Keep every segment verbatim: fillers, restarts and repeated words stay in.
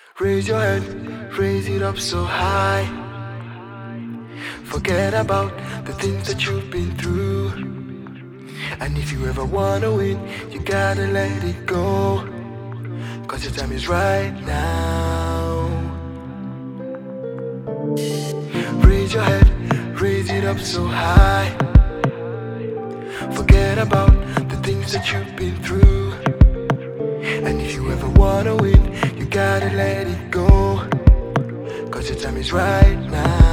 Raise your head, raise it up so high. Forget about the things that you've been through. And if you ever wanna win, you gotta let it go. Cause your time is right now. Raise your head, raise it up so high. Forget about the things that you've been through. And if you ever wanna win, you gotta let it go. Cause your time is right now.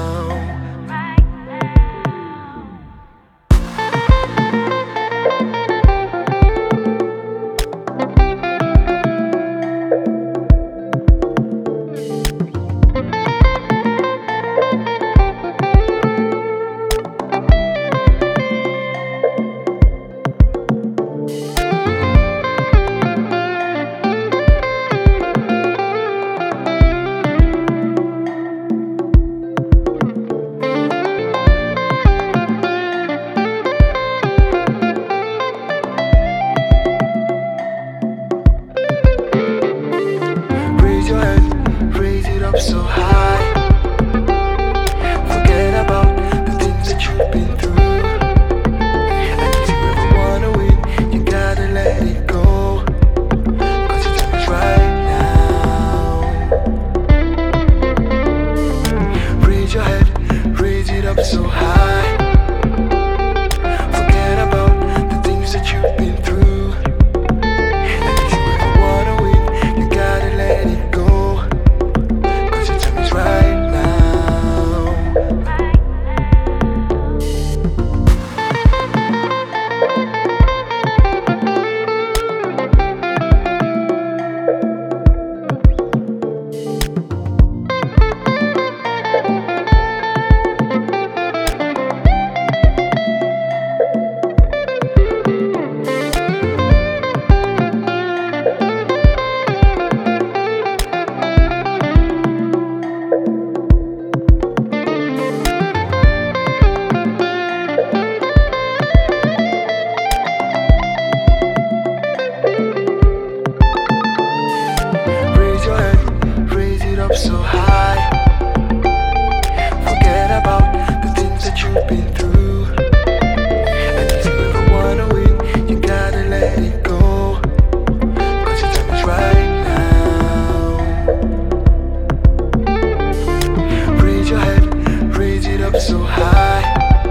So high. Forget about the things that you've been through. And if you ever wanna win, you gotta let it go. Cause your time is right now. Raise your head, raise it up so high. Forget about the things that you've been through. And if you ever wanna win, you gotta let it go. Right now. So high. Forget about the things that you've been through. And if you ever wanna win, you gotta let it go. Cause your time is right now. Raise your head, raise it up so high.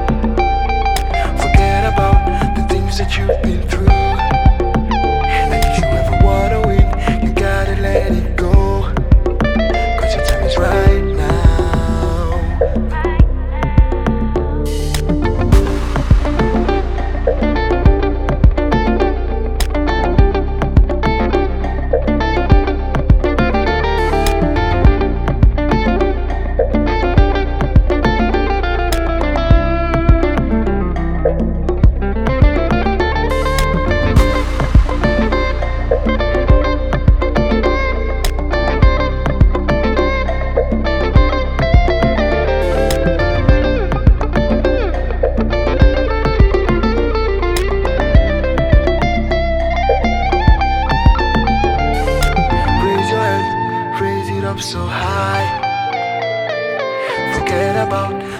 Forget about the things that you've been through. And if you ever wanna win, you gotta let it go. Right now. So high. Forget about